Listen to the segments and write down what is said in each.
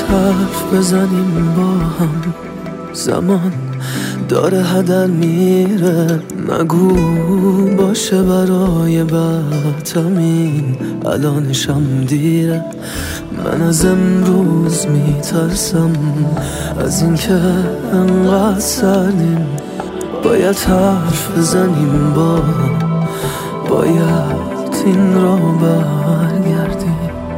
حرف بزنیم با هم، زمان داره هدر میره. نگو باشه برای بعدمین، الانشم دیره. من از امروز میترسم از اینکه انقدر سردیم. باید حرف بزنیم با هم، باید این را برگردیم.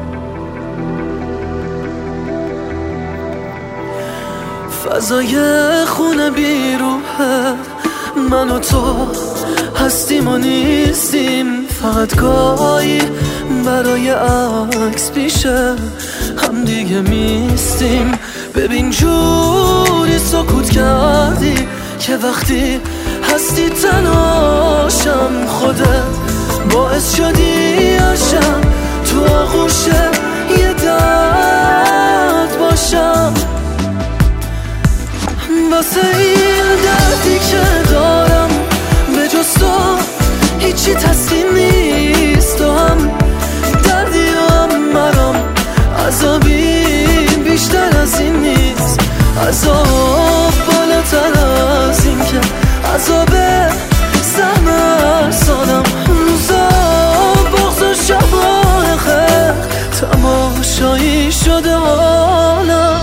فضای خونه بیروحه، من و تو هستیم و نیستیم. فقط گاهی برای عکس پیشه هم دیگه میستیم. ببین جوری سکوت کردی که وقتی هستی تنهاشم. خودت باعث شدی عشقم تو آغوش یه درد باشم. واسه این دردی که دارم به جز تو هیچی تسلیم نیست. تو هم دردی هم مرام، عذابی بیشتر از این نیست. عذاب بالاتر از این که عذاب سهم ارسالم. روزا بغض و شبای خیر تماشایی شده حالم.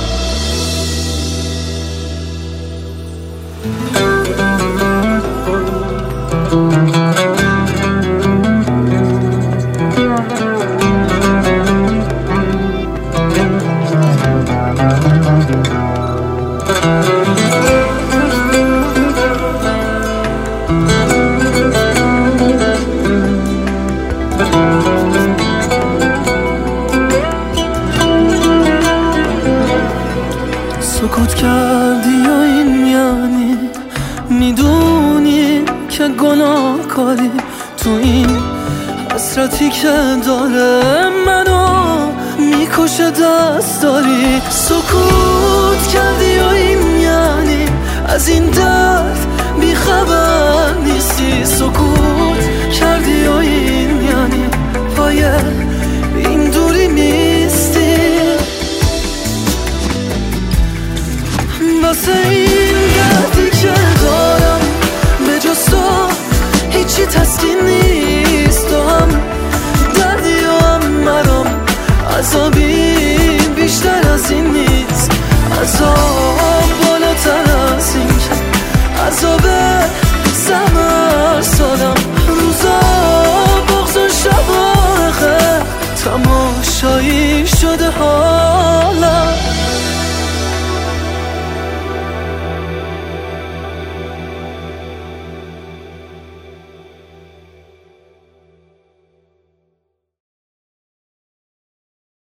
سکوت کردی یا این یعنی میدونی که گناه کاری تو این حسرتی که داره منو میکشه دست داری. سکوت کردی یا این یعنی از این درد بیخبر نیستی. سکوت کردی یا این یعنی پای این دوری میستی. واسه